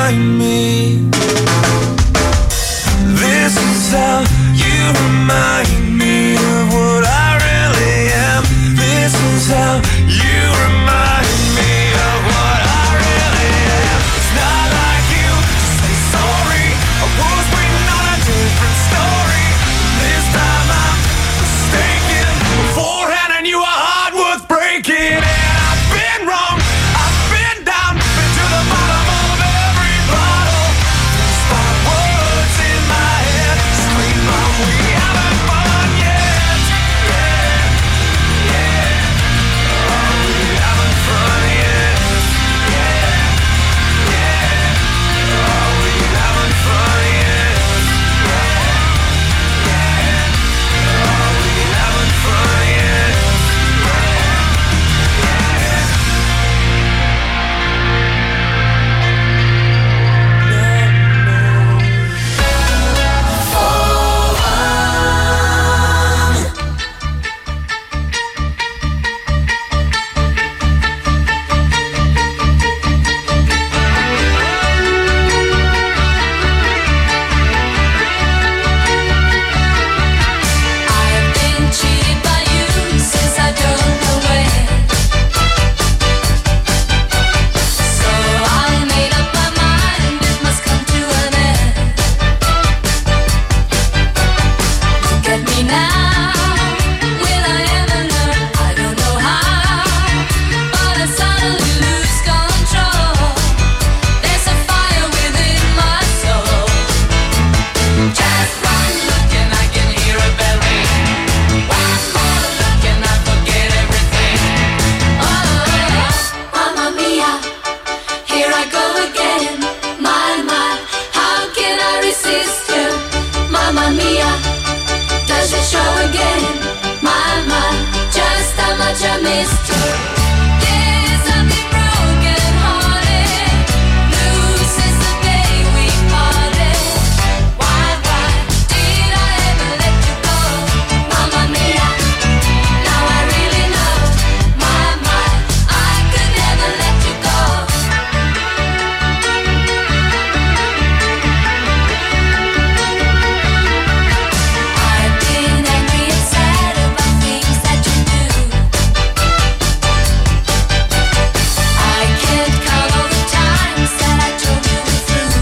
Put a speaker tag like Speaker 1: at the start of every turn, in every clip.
Speaker 1: remind me. This is how you remind me of what I really am. This is how you remind me of what I really am. It's not like you to say sorry. I was waiting on a different story. This time I'm mistaken. Beforehand I knew a heart worth breaking. And I've been wrong, I've been down, been to the bottom of every bottle. Spot words in my head, scream out, we haven't fun yet. Yeah, yeah. Oh, we haven't fun yet. Yeah, yeah. Oh, we haven't fun yet. Yeah, yeah. Oh, we haven't fun yet.
Speaker 2: I've been cheated by you since I don't know when. So I made up my mind, it must come to an end. Look at me now, will I ever learn? I don't know how, but I suddenly lose control. There's a fire within my soul. Just one look and I can hear a bell ring. One more look and I forget everything. Oh, Mamma Mia, here I go again. My, how can I resist you? Mamma Mia, does it show again? My, just how much I missed you. Yes, I've been broken hearted, blue since the day we parted. Why did I ever let you go? Mamma Mia, now I really know. My, I could never let you go. I've been angry and sad about things that you do. I can't count all the times that I told you we're through.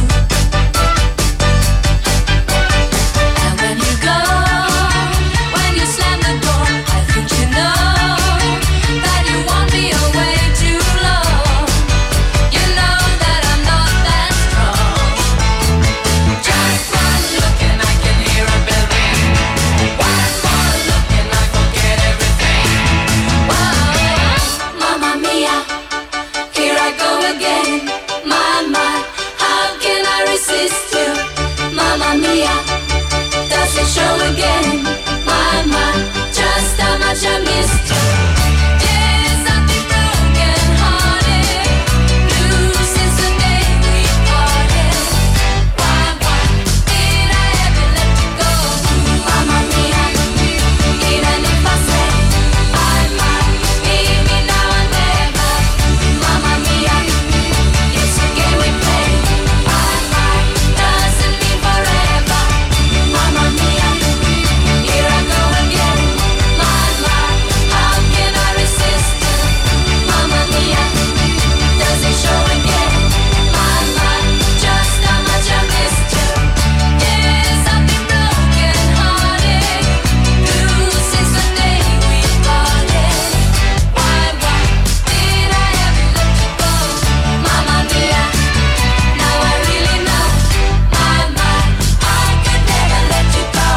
Speaker 2: And when you go, when you slam the door, I think you know that you won't be away too long. You know that I'm not that strong. Just one look and I can hear a bell ring. One more look and I forget everything. Whoa, Mamma Mia, here I go again. My, how can I resist you? Mamma Mia, does it show again? My, just how much I missed you. Yes, I've been broken hearted, blue since the day we parted. Why did I ever let you go? Mamma Mia, even if I say I might, maybe now and never. Mamma Mia, it's a game we play. My, doesn't mean forever. Mamma Mia, here I go again. My, how can I resist you? Mamma Mia, does it show again? My, just how much I missed you. Yes, I've been broken hearted, blue since the day we parted. Why did I ever let you go? Mamma Mia, now I really know. My, I could never let you go.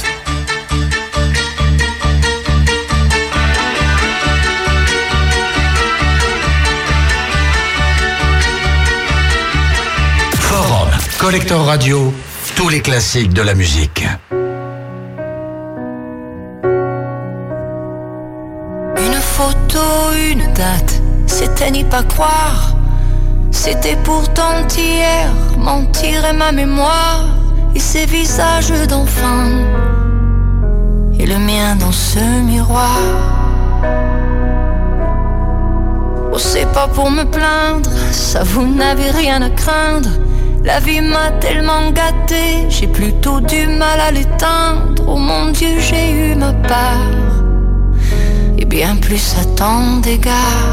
Speaker 3: Forum, Collector Radio, tous les classiques de la musique.
Speaker 2: Une photo, une date, c'était n'y pas croire. C'était pourtant hier, mentir est ma mémoire. Et ces visages d'enfants, et le mien dans ce miroir. Oh, c'est pas pour me plaindre, ça vous n'avez rien à craindre. La vie m'a tellement gâtée, j'ai plutôt du mal à l'éteindre. Oh mon Dieu, j'ai eu ma part, et bien plus à tant d'égards.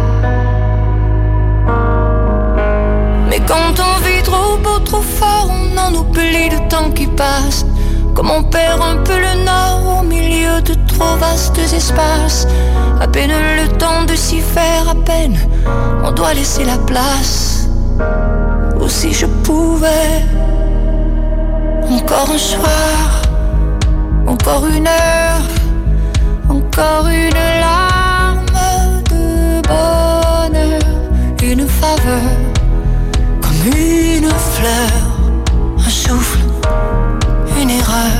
Speaker 2: Mais quand on vit trop beau, trop fort, on en oublie le temps qui passe. Comme on perd un peu le nord au milieu de trop vastes espaces. À peine le temps de s'y faire, à peine on doit laisser la place. Ou si je pouvais, encore un soir, encore une heure, encore une larme de bonheur, une faveur, comme une fleur, un souffle, une erreur,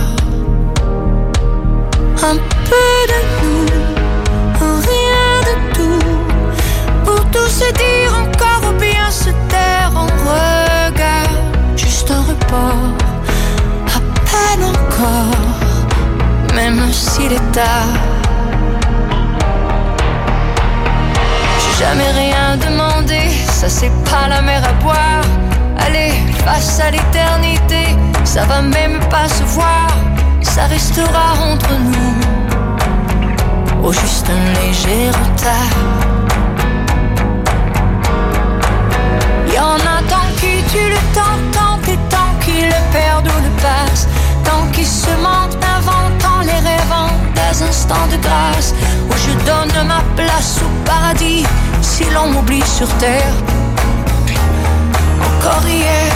Speaker 2: un peu de nous, rien de tout, pour tout se dire encore ou bien se taire en regard, juste un report, à peine encore, même s'il est tard. J'ai jamais rien demandé, ça c'est pas la mer à boire. Allez, face à l'éternité, ça va même pas se voir, ça restera entre nous, au juste un léger retard. Y'en a tant qui tuent le temps, tant et tant qui le perdent ou le passent, tant qui se mentent, inventant les rêvant des instants de grâce, où je donne ma place au paradis, si l'on m'oublie sur terre. Encore hier,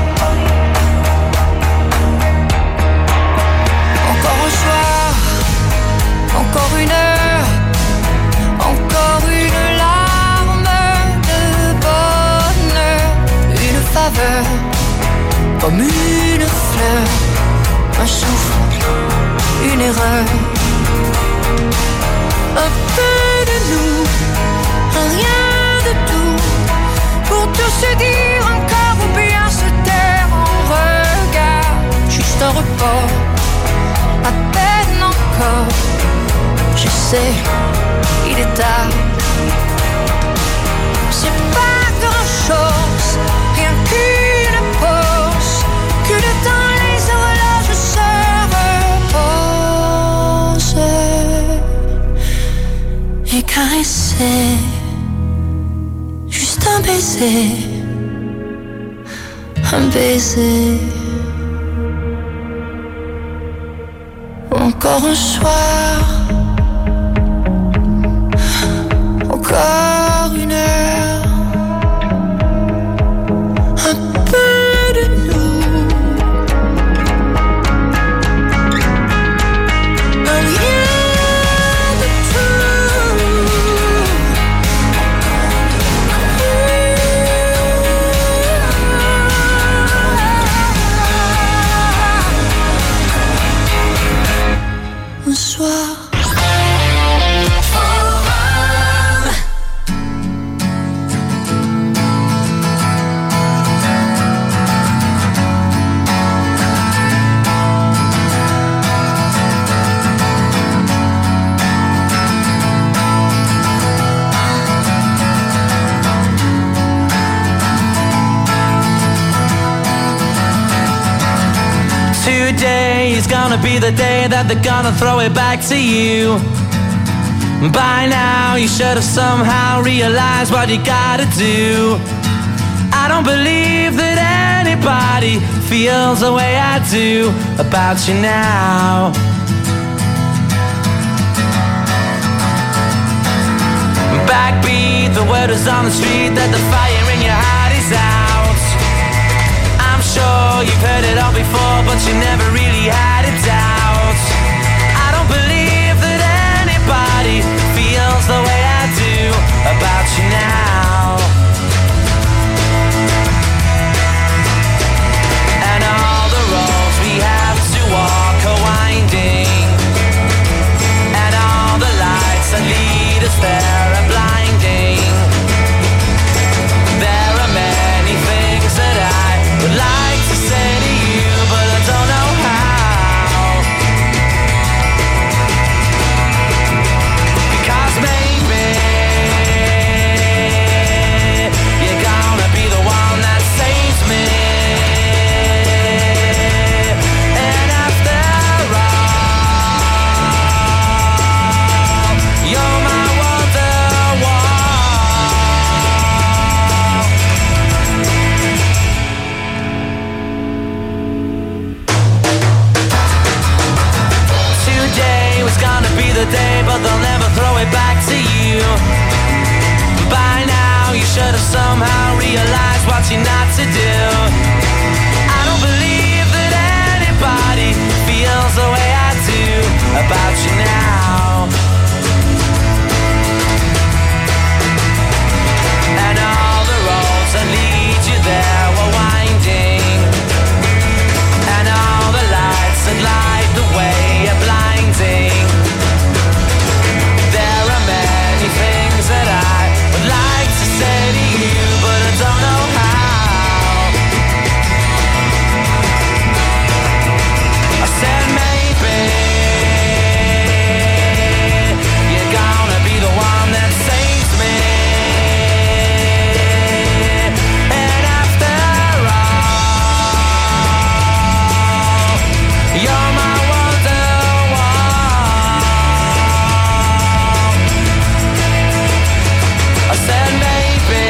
Speaker 2: encore un soir, encore une heure, encore une larme de bonheur, une faveur, comme une fleur, un souffle, une erreur, un peu de nous, rien de tout, pour tout se dire encore ou bien se taire en regard, juste un report, à peine encore, je sais, il est tard. C'est pas grand chose, rien qu'une pause, que le temps les horloges se reposent, et caresser, juste un baiser, un baiser. Encore un soir, encore une heure, un peu de nous, rien de tout. Un soir.
Speaker 4: Today is gonna be the day that they're gonna throw it back to you. By now you should have somehow realized what you gotta do. I don't believe that anybody feels the way I do about you now. Backbeat, the word is on the street that the fire in your heart is out. I'm sure you've heard it all before, but you never really had a doubt. I don't believe that anybody feels the way I do about you now. And all the roads we have to walk are winding, and all the lights that lead us there are blinding. There are many things that I would like to say to you, but I don't know how. to do. I don't believe that anybody feels the way I do about you now. And all the roads that lead you there were winding, and all the lights that light the way are blinding. There are many things that I would like to say to you, but I don't know how. I said maybe you're gonna be the one that saves me. And after all, you're my wonderwall. I said maybe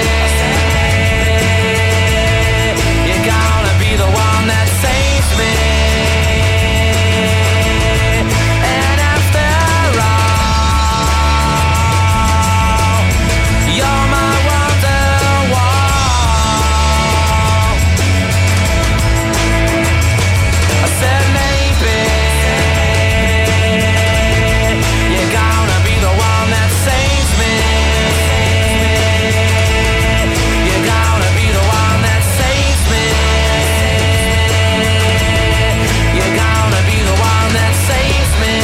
Speaker 4: you're gonna be the one that saves me. And after all, you're my wonderwall. I said maybe you're gonna be the one that saves me. You're gonna be the one that saves me. You're gonna be the one that saves me.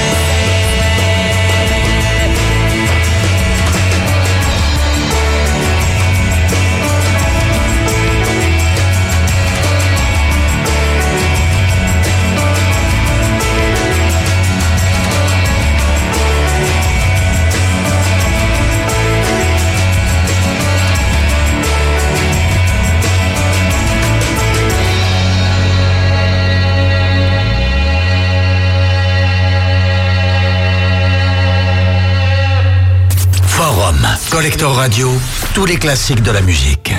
Speaker 3: Forum, Collector Radio, tous les classiques de la musique.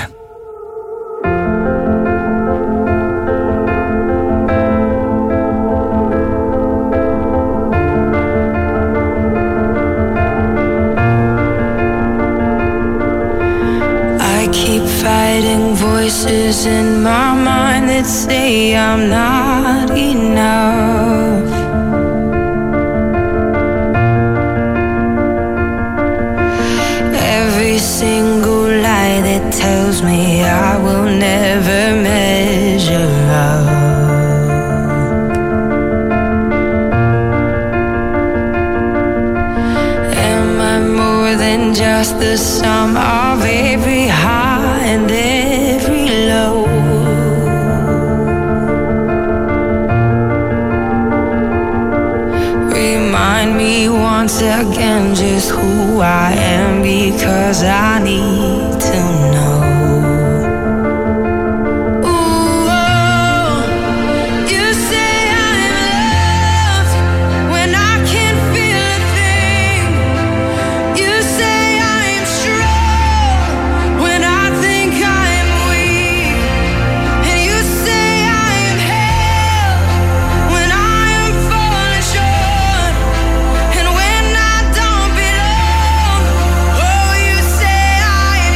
Speaker 5: I keep fighting voices in my mind that say I'm not enough. Every single lie that tells me I will never measure up. Am I more than just the sum of every high and every low? Remind me once again just who I am, because I need to know. Ooh, oh, you say I'm loved when I can't feel a thing. You say I'm strong when I think I'm weak. And you say I'm held when I am falling short. And when I don't belong, oh, you say I'm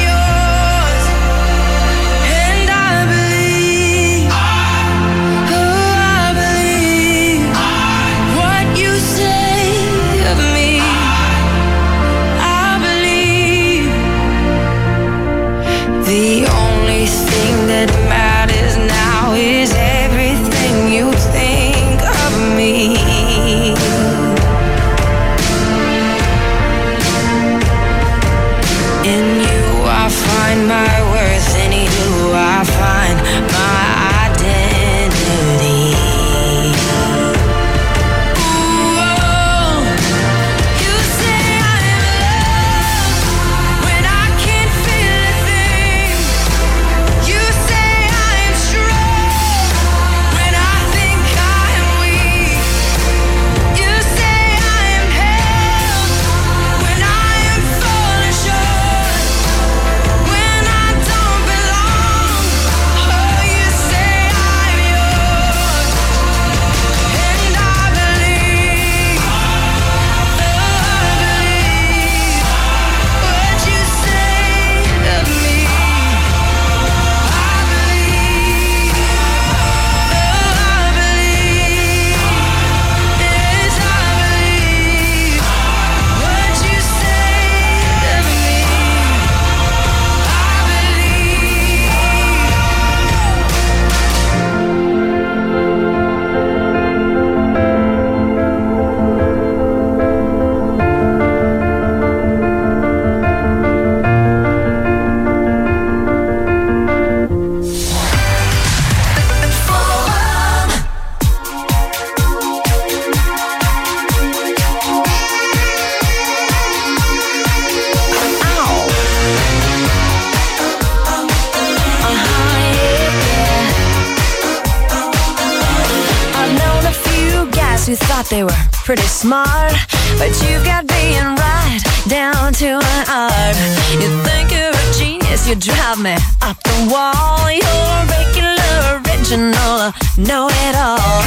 Speaker 6: guys who thought they were pretty smart, but you've got being right down to an art. You think you're a genius, you drive me up the wall. You're regular, original, know-it-all.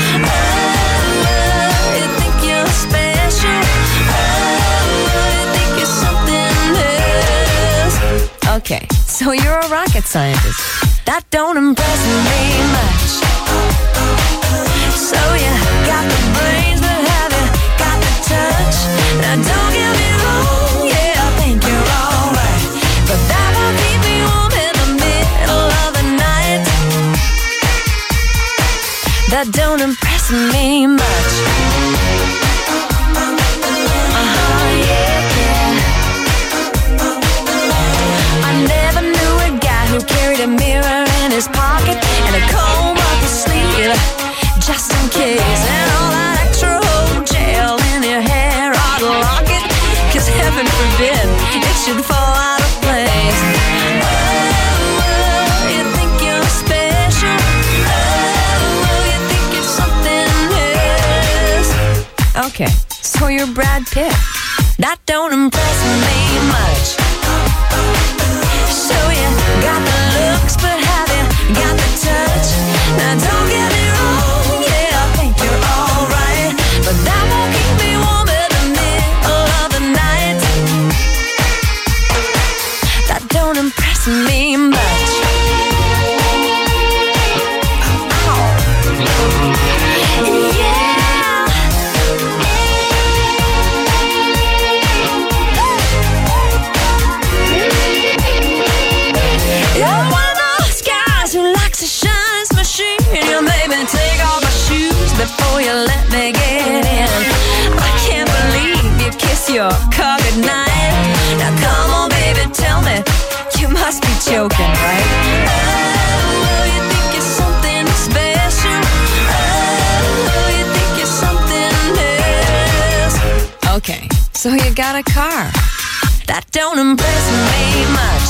Speaker 6: Oh, you think you're special. Oh, you think you're something else. Okay, so you're a rocket scientist. That don't impress me much. So you got the brains, but have you got the touch? Now don't get me wrong, yeah, I think you're alright, but that won't keep me warm in the middle of the night. That don't impress me much. Yeah. I never knew a guy who carried a mirror in his pocket and a comb up his sleeve, just in case. And all that extra old gel in your hair, I'd lock it, 'cause heaven forbid it should fall out of place. Oh, you think you're special. Oh, you think you're something else. Okay, so you're Brad Pitt. That don't impress me much. So you got the looks, but have you got the touch? Now don't get me wrong, yeah, I think you're alright, but that won't keep me warm in the middle of the night. That don't impress me much. You're one of those guys who likes to shine his machine. You made me take off my shoes before you let me get in. I can't believe you kiss your car goodnight. Now come on, baby, tell me, you must be joking, right? Oh, you think you're something special. Oh, you think you're something else. Okay, so you got a car. That don't impress me much.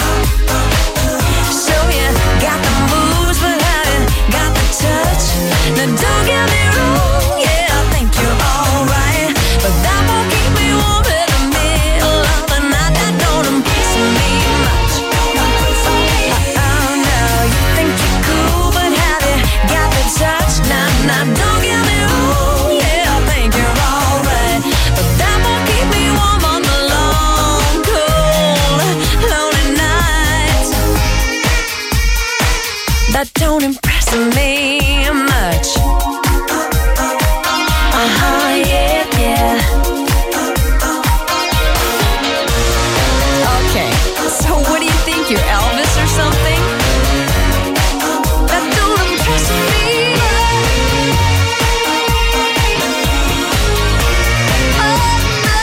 Speaker 6: So you got the moves, but have you got the touch? Now don't get me wrong, yeah, I think you're alright, but that won't keep me warm in the middle of the night. That don't impress me much. Oh no, you think you're cool, but have you got the touch? Now don't get me wrong, yeah, I think you're alright, but that won't keep me warm on the long, cold, lonely nights. That don't impress me much. Yeah, yeah. Okay, so what do you think, you're Elvis or something? That don't impress me much. Oh no.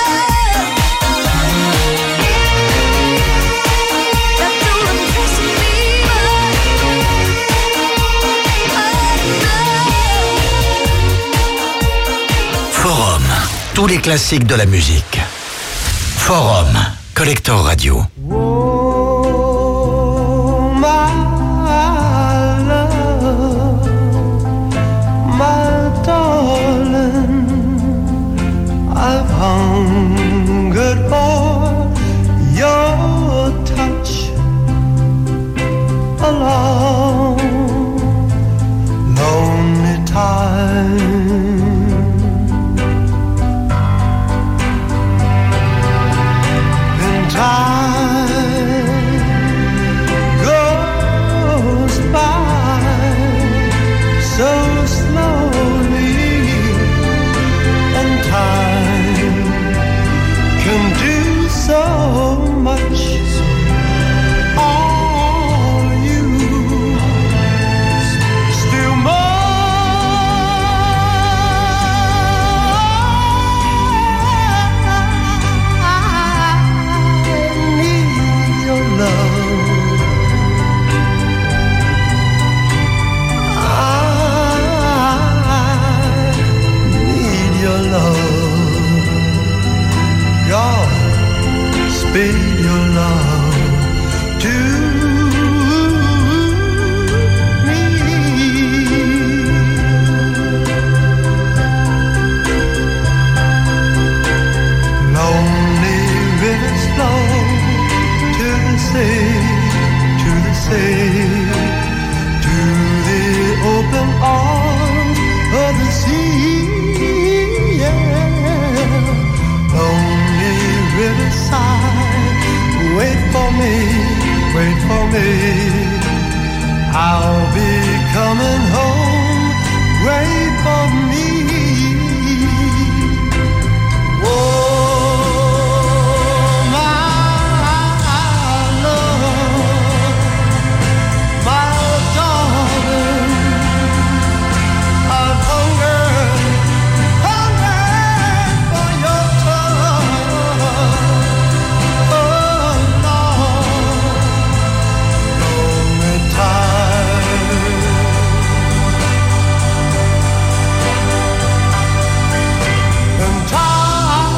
Speaker 6: That don't impress me much.
Speaker 3: Forum, tous les classiques de la musique. Forum, Collector Radio.
Speaker 1: Oh, my love, my darling, I've hungered for your touch a long, lonely time. Time goes by so slowly, and time can do so much. All you still love. I'll be coming home. Wait for me. Oh, my love, my darling, I've hungered for your touch. Oh, Lord, lonely time. And time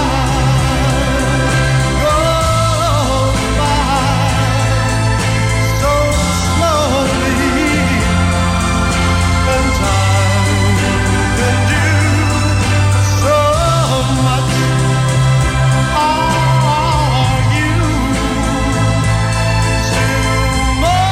Speaker 1: goes by so slowly, and time can do so much. Are you still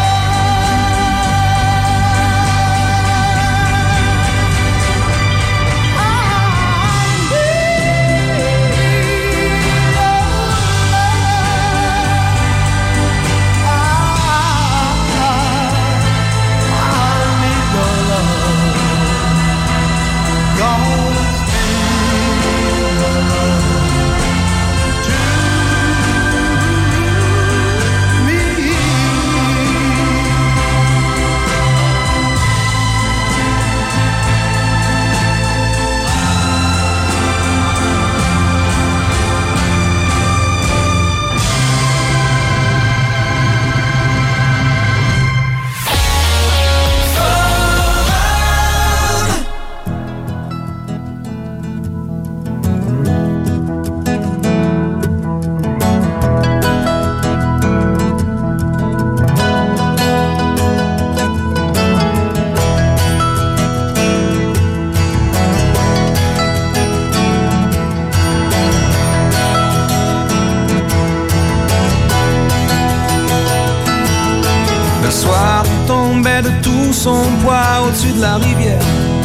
Speaker 4: Le soir tombait de tout son poids au-dessus de la rivière.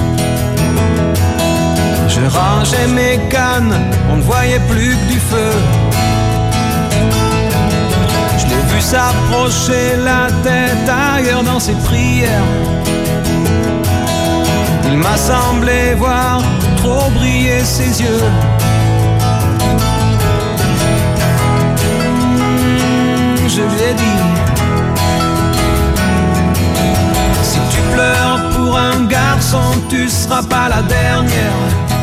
Speaker 4: Je rangeais mes cannes, on ne voyait plus que du feu. Je l'ai vu s'approcher, la tête ailleurs dans ses prières. Il m'a semblé voir trop briller ses yeux. Je lui ai dit: si tu pleures pour un garçon, tu seras pas la dernière.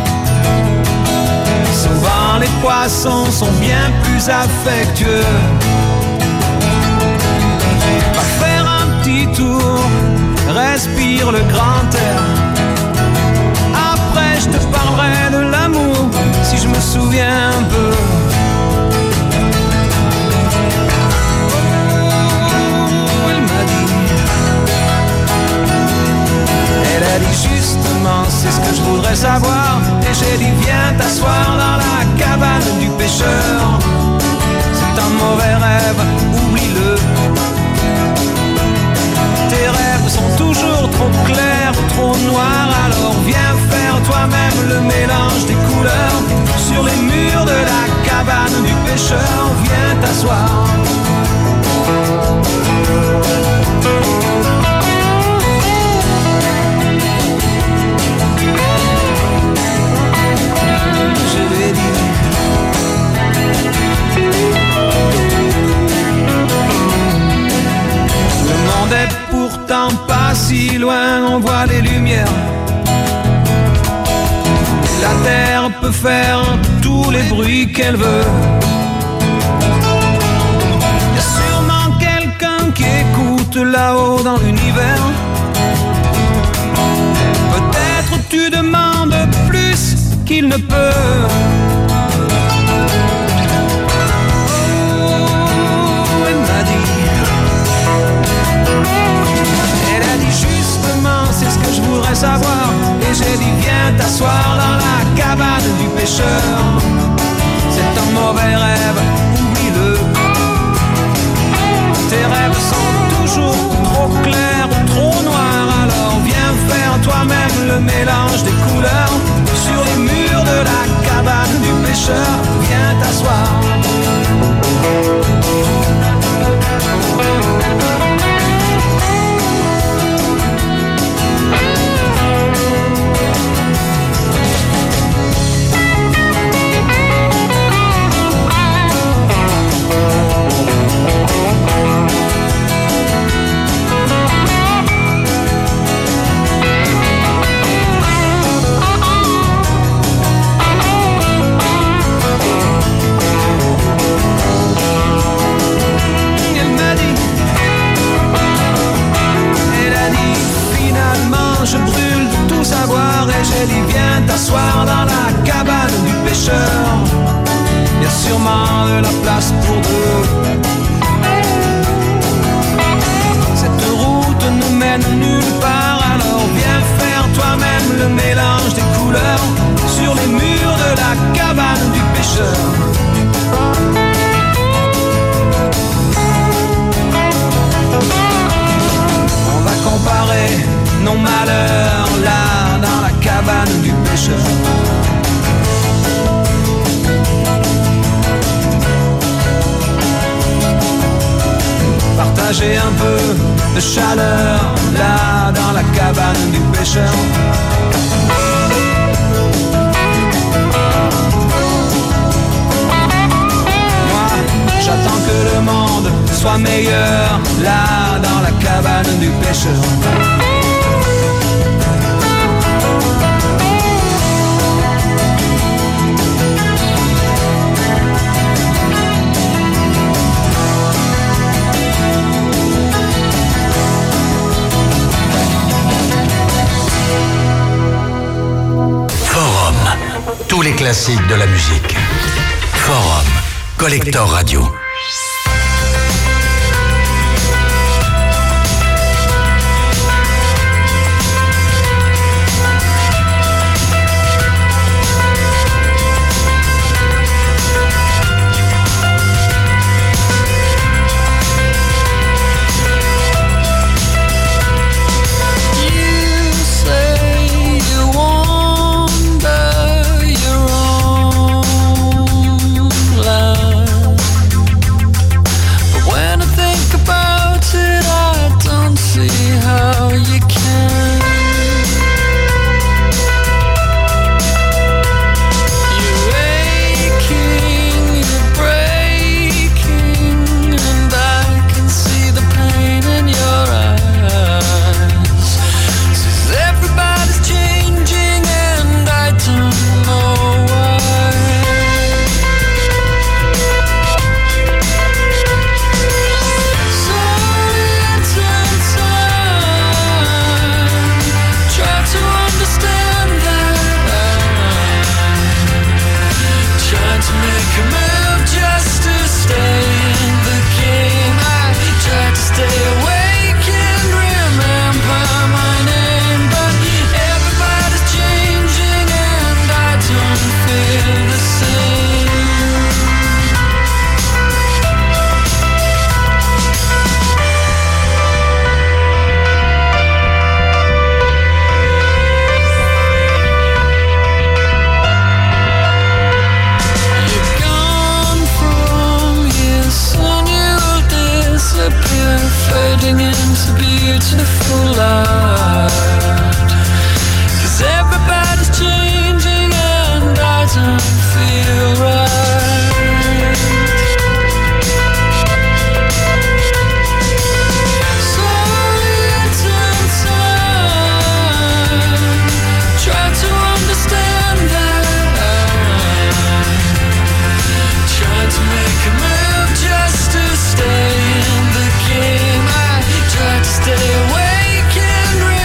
Speaker 4: Souvent les poissons sont bien plus affectueux. Va faire un petit tour, respire le grand air. Après je te parlerai de l'amour, si je me souviens un peu. Elle a dit justement, c'est ce que je voudrais savoir. Et j'ai dit viens t'asseoir dans la cabane du pêcheur. C'est un mauvais rêve, oublie-le. Tes rêves sont toujours trop clairs ou trop noirs. Alors viens faire toi-même le mélange des couleurs. Sur les murs de la cabane du pêcheur, viens t'asseoir. Je lui ai dit: le monde est pourtant pas si loin, on voit les lumières. La terre peut faire tous les bruits qu'elle veut. Y a sûrement quelqu'un qui écoute là-haut dans l'univers. Peut-être tu demandes plus qu'il ne peut. Oh, elle m'a dit. Elle a dit justement, c'est ce que je voudrais savoir. Et j'ai dit viens t'asseoir dans la cabane du pêcheur. C'est un mauvais rêve, oublie-le. Tes rêves sont toujours trop clairs ou trop noirs. Alors viens faire toi-même le mélange des couleurs. Sur les murs de la cabane du pêcheur, viens t'asseoir.
Speaker 1: je brûle de tout savoir et j'ai dit viens t'asseoir dans la cabane du pêcheur. Y a sûrement de la place pour deux. Cette route ne mène nulle part, alors viens faire toi-même le mélange des couleurs sur les murs de la cabane du pêcheur. On va comparer nos malheurs là dans la cabane du pêcheur. Partager un peu de chaleur là dans la cabane du pêcheur. Moi, j'attends que le monde soit meilleur là dans la cabane du pêcheur.
Speaker 3: Tous les classiques de la musique. Forum, Collector Radio.
Speaker 1: Stay awake and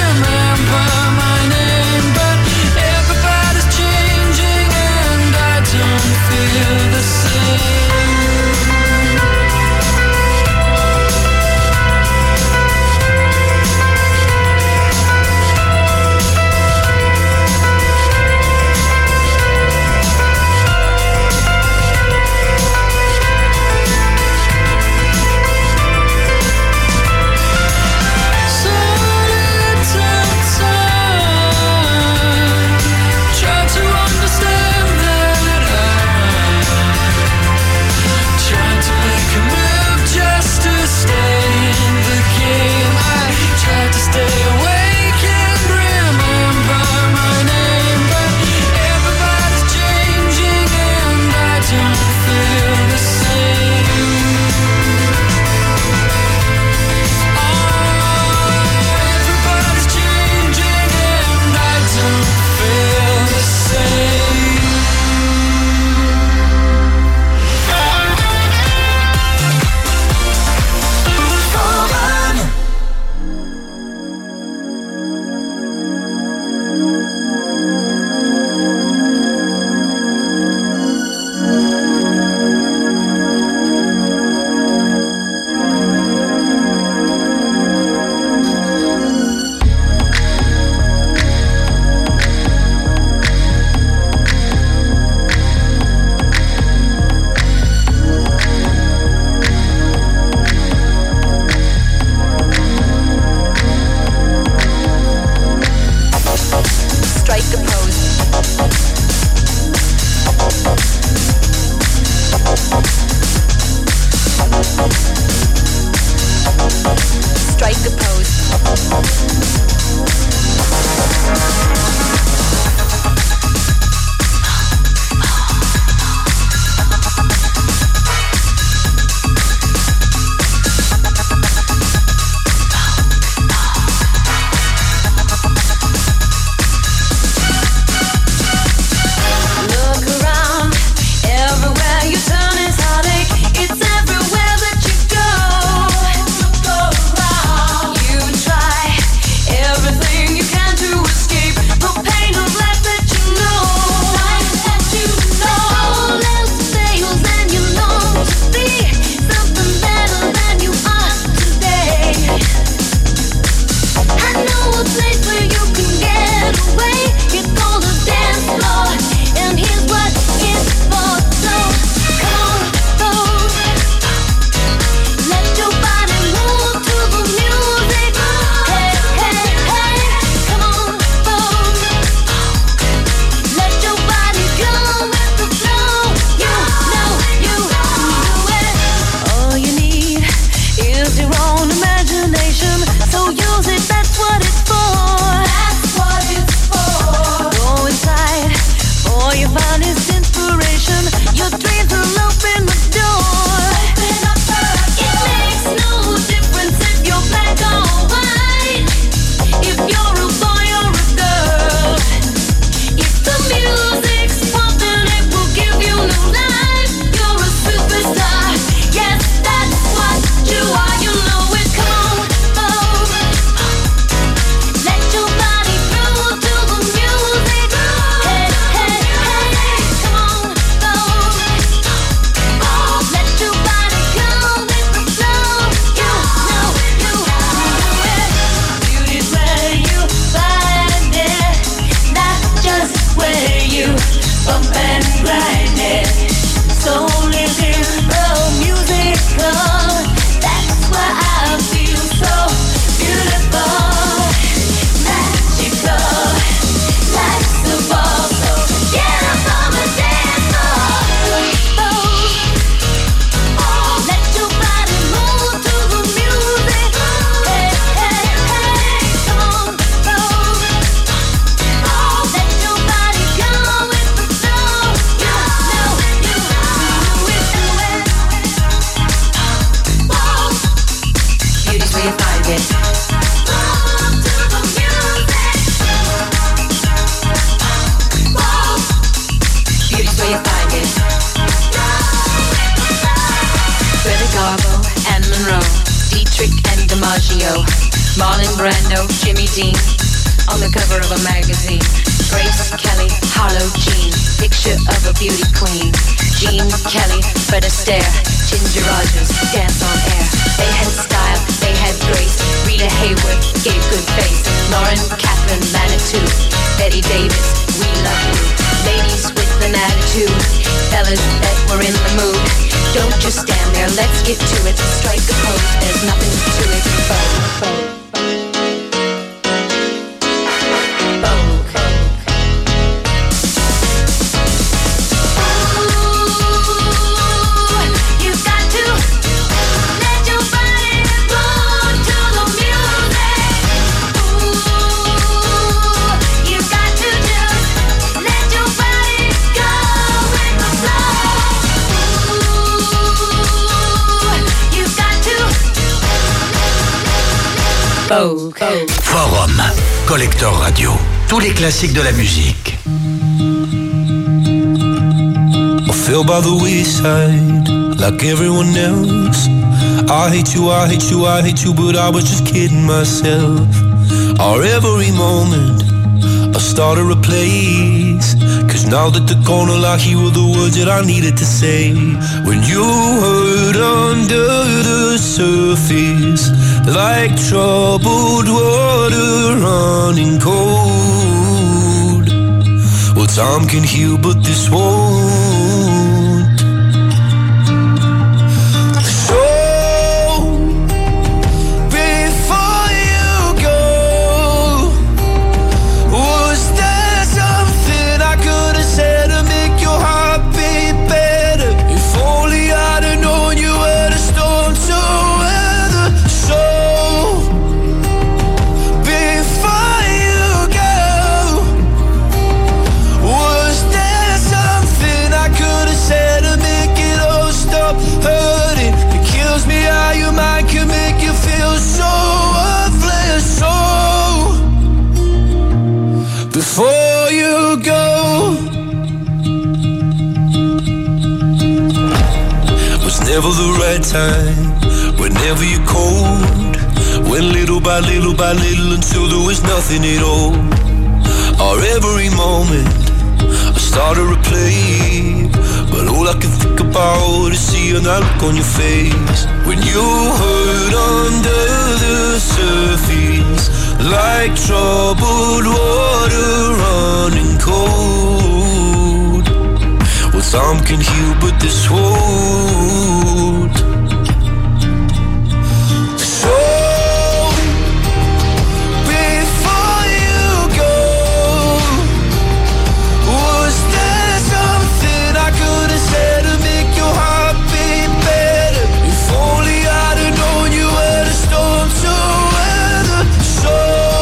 Speaker 7: DiMaggio, Marlon Brando, Jimmy Dean, on the cover of a magazine. Grace Kelly, Harlow Jean, picture of a beauty queen. Jean Kelly, Fred Astaire, Ginger Rogers, dance on air. They had style, they had grace. Rita Hayworth gave good face. Lauren, Catherine, Manitou, Betty Davis, we love you. Ladies with an attitude, fellas that were in the mood. Don't just stand there, let's get to it. Strike a pose, there's nothing to it. Vogue.
Speaker 3: Forum, Collector Radio. Tous les classiques de la musique.
Speaker 1: I fell by the wayside, like everyone else. I hate you, I hate you, I hate you, but I was just kidding myself. Our every moment, I started a place. Cause now that the corner lock, here were the words that I needed to say. When you hurt under the surface, like troubled water running cold. Well, time can heal, but this won't. So, before you go, was there something I could have said to make your heart beat better? If only I'd have known you were the storm to weather. So, before you go, was there something I could have said to make it all stop hurting? It kills me how your mind can make you feel so worthless. So, before you go, was never the right time. Whenever you're cold, went little by little by little until there was nothing at all. Our every moment, I started to play, but all I can think about is seeing that look on your face. When you hurt under the surface, like troubled water running cold. Well, time can heal, but this won't. So, before you go, was there something I could have said to make your heart beat better? If only I'd have known you were the storm to weather. So,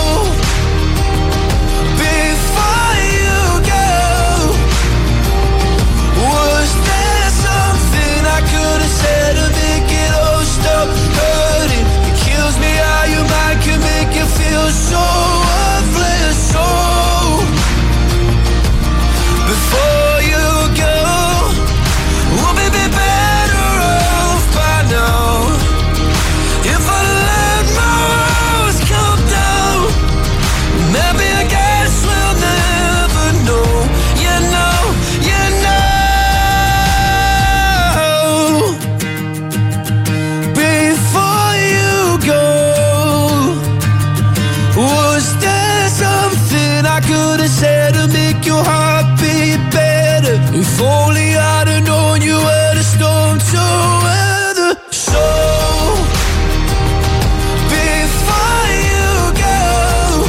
Speaker 1: before you go, was there something I could have said to make it all stop hurting? It kills me how your mind can make you feel so worthless. So, before you go, we'll be better off by now. If I let my walls come down, maybe I guess we'll never know. You know, you know. Before you go, was there something I could have said to make your heart beat better? If only I'd have known you were the storm to weather. So, before you go,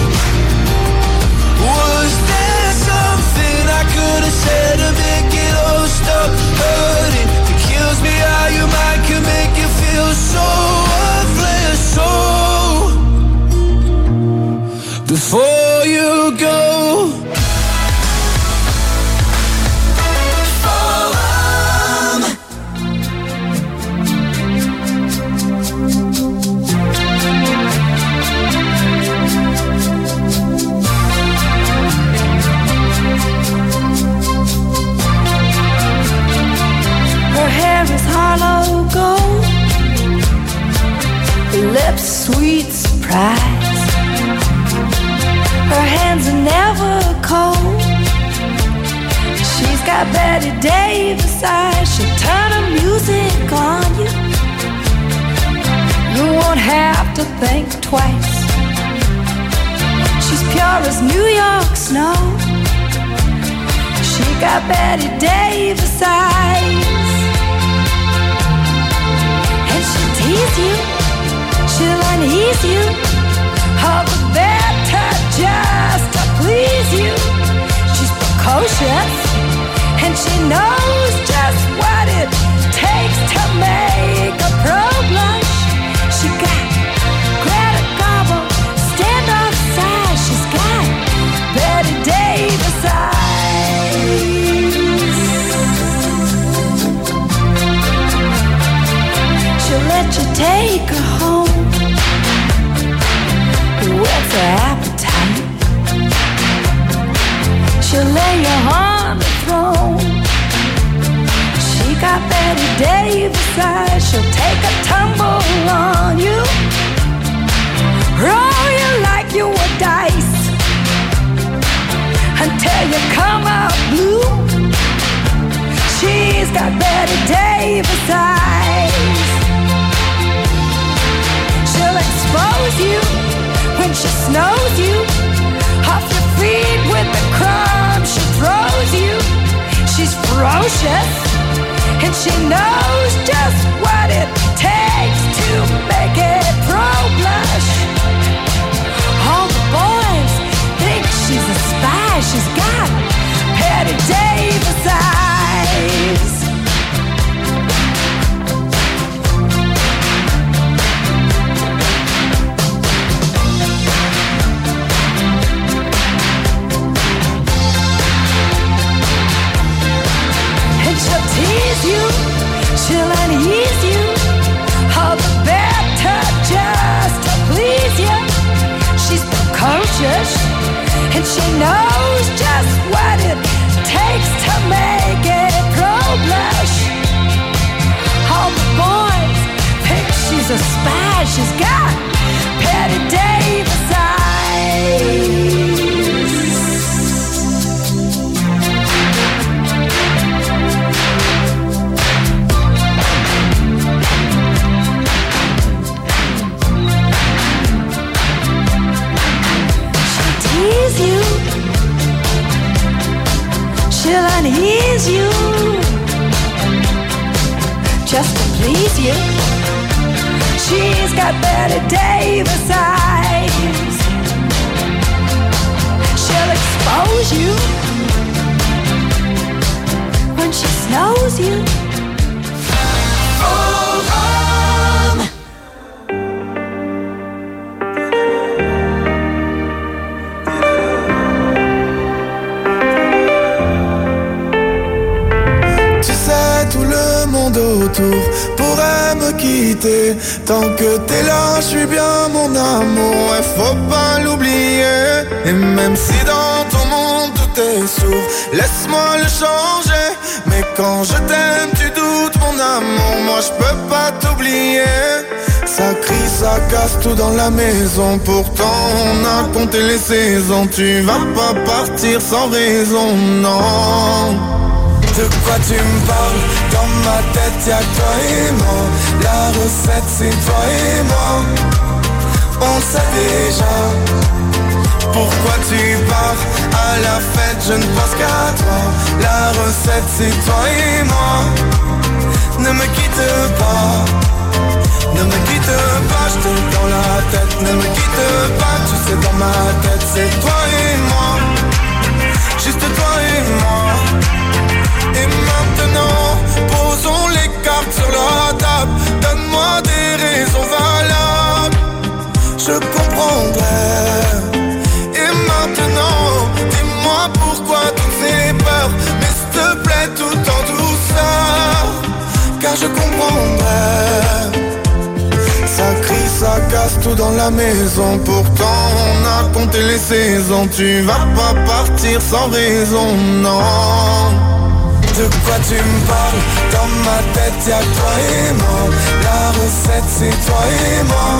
Speaker 1: was there something I could have said to make it all stop hurting? It kills me how your mind can make you feel so worthless. So, before you go.
Speaker 5: Her hair is hollow gold, her lips sweet Davis eyes, she'll turn the music on you. You won't have to think twice. She's pure as New York snow. She got Betty Davis eyes. And she'll tease you, she'll unease you, all the better just to please you. She's precocious, and she knows just what it takes to make a pro blush. She got Greta Garbo, standoff size. She's got Betty Davis eyes. She'll let you take her home with her appetite. She'll lay you on the throne. She got Betty Davis eyes. She'll take a tumble on you, roll you like you were dice, until you come out blue. She's got Betty Davis eyes. She'll expose you when she snows you off your feet with the crumbs she throws you. She's ferocious, and she knows just what it takes to make it pro blush. All the boys think she's a spy. She's got Betty Davis eyes. She'll tease you, she'll unease you, all the better just to please you. She's precocious, and she knows just what it takes to make it pro blush. All the boys think she's a spy. She's got Betty Davis eyes. You, she'll unease you just to please you. She's got Betty Davis eyes. She'll expose you when she snows you.
Speaker 1: Autour pourrait me quitter. Tant que t'es là, je suis bien mon amour, et faut pas l'oublier. Et même si dans ton monde tout est sourd, laisse-moi le changer. Mais quand je t'aime, tu doutes mon amour, moi je peux pas t'oublier. Ça crie, ça casse tout dans la maison, pourtant on a compté les saisons. Tu vas pas partir sans raison, non. De quoi tu me parles? Dans ma tête y'a toi et moi. La recette c'est toi et moi. On sait déjà. Pourquoi tu pars? À la fête je ne pense qu'à toi. La recette c'est toi et moi. Ne me quitte pas. Ne me quitte pas, je t'ai dans la tête. Ne me quitte pas, tu sais dans ma tête c'est toi et moi. Juste toi et moi. Et maintenant, posons les cartes sur la table. Donne-moi des raisons valables, je comprendrai. Et maintenant, dis-moi pourquoi toutes ces peurs, mais s'il te plaît tout en douceur, car je comprendrai. Ça crie, ça casse tout dans la maison, pourtant on a compté les saisons. Tu vas pas partir sans raison, non. De quoi tu me parles? Dans ma tête y'a toi et moi. La recette c'est toi et moi.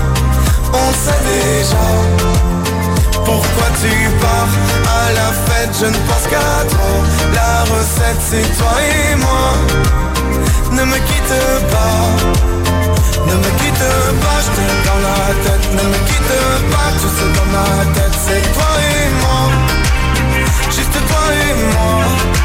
Speaker 1: On sait déjà. Pourquoi tu pars? À la fête je ne pense qu'à toi. La recette c'est toi et moi. Ne me quitte pas, ne me quitte pas, je t'ai dans la tête. Ne me quitte pas, tu sais dans ma tête c'est toi et moi. Juste toi et moi.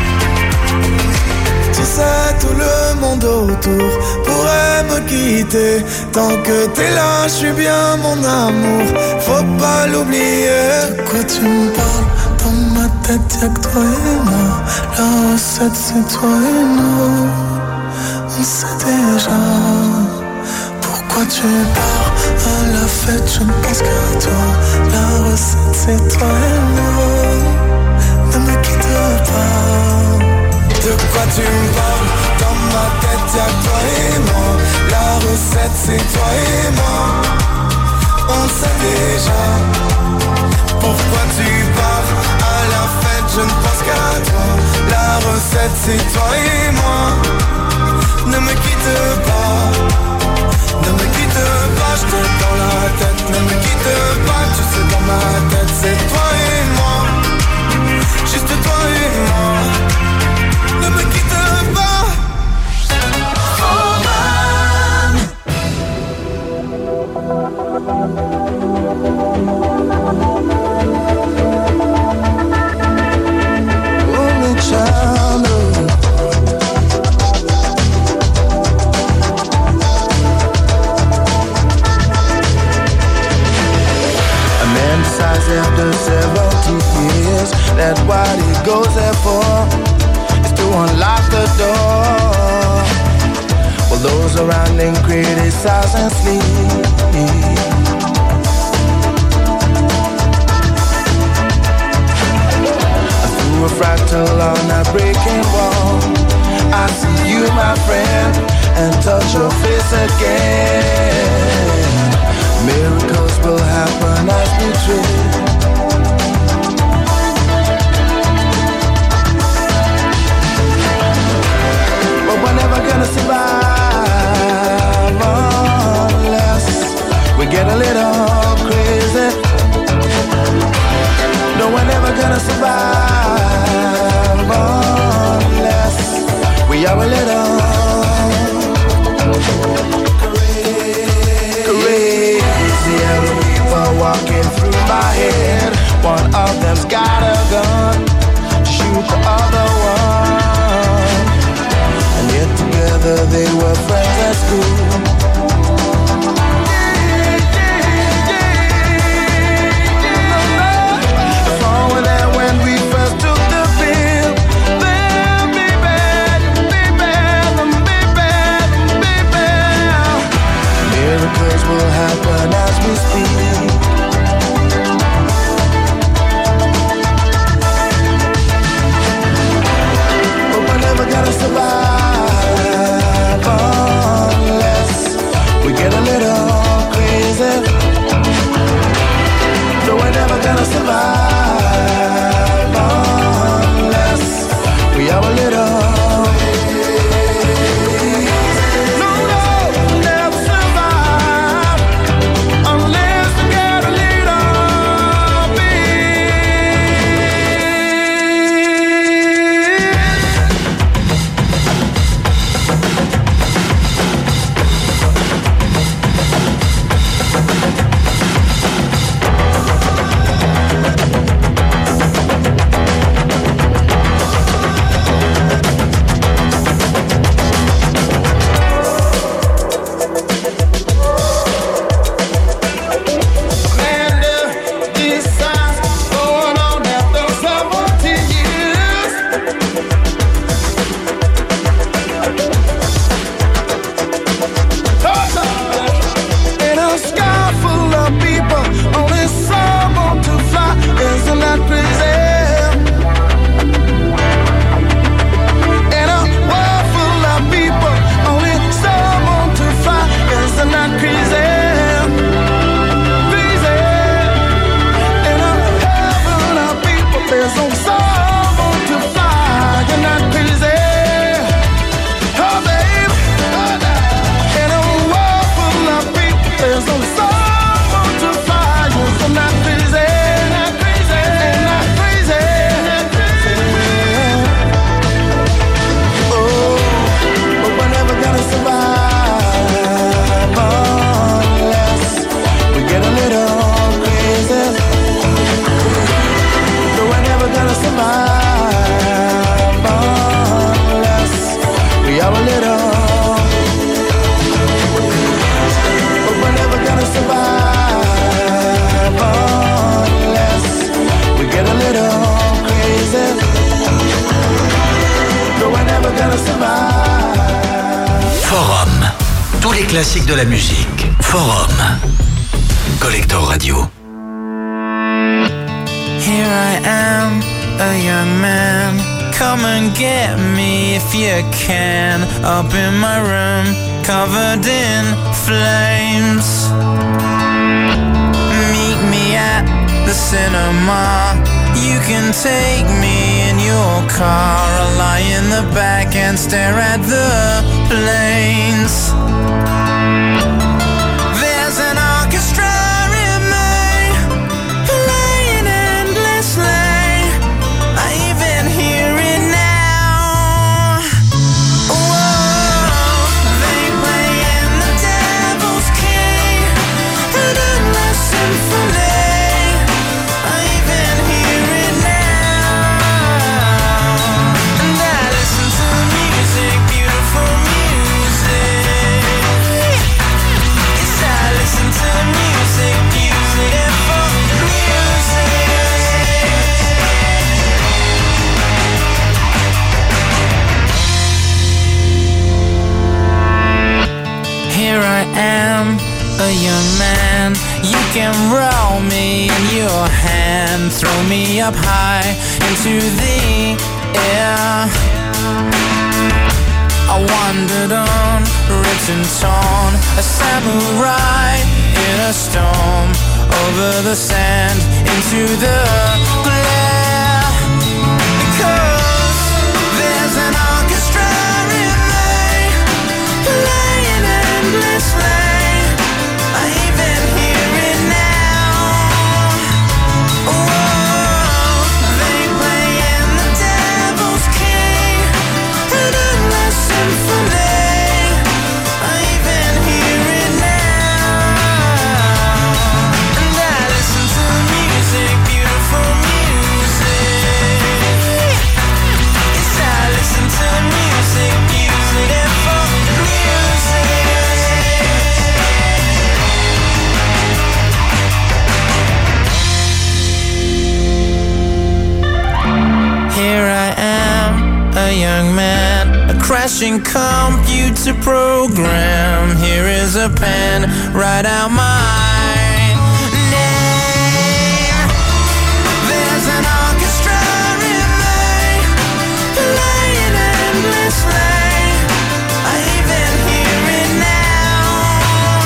Speaker 1: Tu sais tout le monde autour pourrait me quitter. Tant que t'es là, je suis bien mon amour. Faut pas l'oublier. De quoi tu me parles? Dans ma tête y'a que toi et moi. La recette c'est toi et nous. On sait déjà. Pourquoi tu pars à la fête? Je ne pense qu'à toi. La recette c'est toi et moi. Ne me quitte pas. De quoi tu me parles? Dans ma tête y'a que toi et moi. La recette c'est toi et moi. On sait déjà. Pourquoi tu pars à la fête? Je ne pense qu'à toi. La recette c'est toi et moi. Ne me quitte pas. Ne me quitte pas, je te dans la tête. Ne me quitte pas, tu sais dans ma tête c'est toi et moi. Juste toi et moi. Ne me quitte pas. Only child. A man decides after 70 years that what he goes there for to unlock the door. While those around him criticize and sleep. Through a fractal on a breaking wall, I see you, my friend, and touch your face again. Miracles will happen as we dream. We're never gonna survive unless we get a little crazy. No, we're never gonna survive unless we are a little crazy. People walking through my head. One of them's got a gun. Shoot the other one. Together they were friends at school. The phone were there when we first took the pill. Then be bad, be bad, be bad, be bad. Miracles will happen as we speak. But we're never gonna survive unless we get a little crazy. No, we're never gonna survive unless we are a little. No, we'll never survive unless we get a little bit.
Speaker 3: les classiques de la musique. Forum. Collector Radio.
Speaker 8: Here I am, a young man. Come and get me if you can. Up in my room, covered in flames. Meet me at the cinema. You can take me in your car. I'll lie in the back and stare at the planes. There's an orchestra in me, playing endlessly. I even hear it now. Whoa, they play in the Devil's Key, an endless symphony. Here I am, a young man. You can roll me in your hand, throw me up high into the air. I wandered on, ripped and torn, a samurai in a storm, over the sand, into the glare. Because there's an orchestra in me, playing endlessly. I even hear it now. Whoa, they play in the Devil's Key, an endless symphony. I even hear it now. And I listen to music, beautiful music. Yes, I listen to music, beautiful music. Here I am, a young man, a crashing computer program. Here is a pen, write out my name. There's an orchestra in me, playing endlessly. I even hear it now.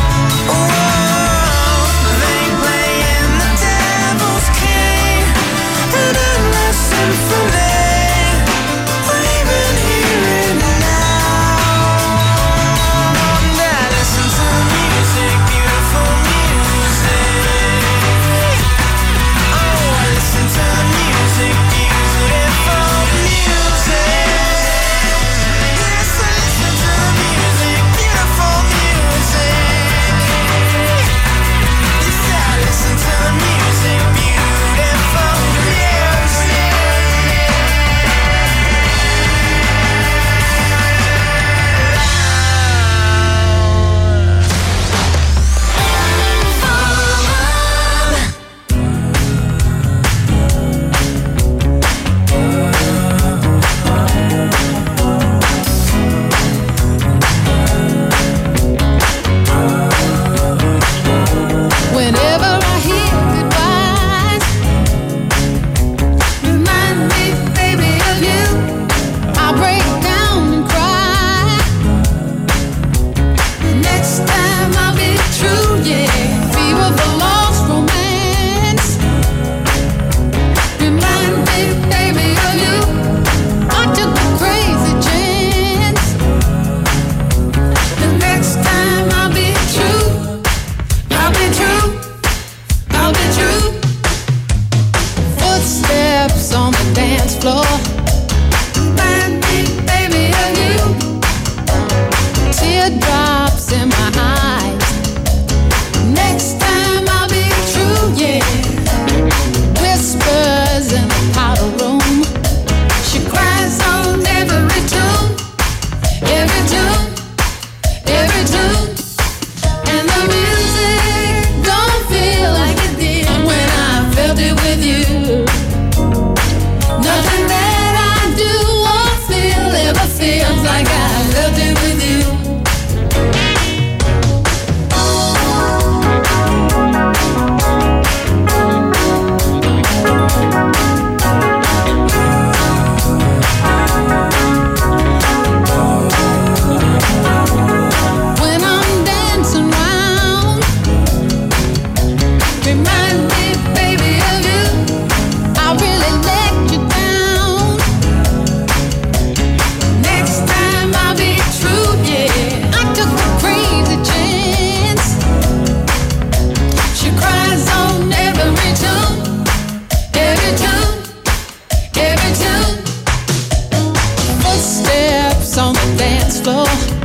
Speaker 8: Whoa, they play in the Devil's Key, an endless symphony. I even hear it now. And I listen to music, beautiful music. Oh, I listen to music, beautiful music. Yes, I listen to music, beautiful music. Yes, I listen to music, beautiful music.
Speaker 6: Whenever I hear goodbyes, remind me, baby, of you. I'll break down and cry. Next time I'll be true, yeah. Fever for lost romance. Remind me, baby, of you. I took a crazy chance. The next time I'll be true. I'll be true. I'll be true. Footsteps on the dance floor. Remind me, baby, of you. Teardrops in my eyes. Next time I'll be true, yeah. Whispers in the powder room. She cries on every tune, every tune, every tune. And the music don't feel like it did when I felt it with you. Nothing that
Speaker 8: crystal.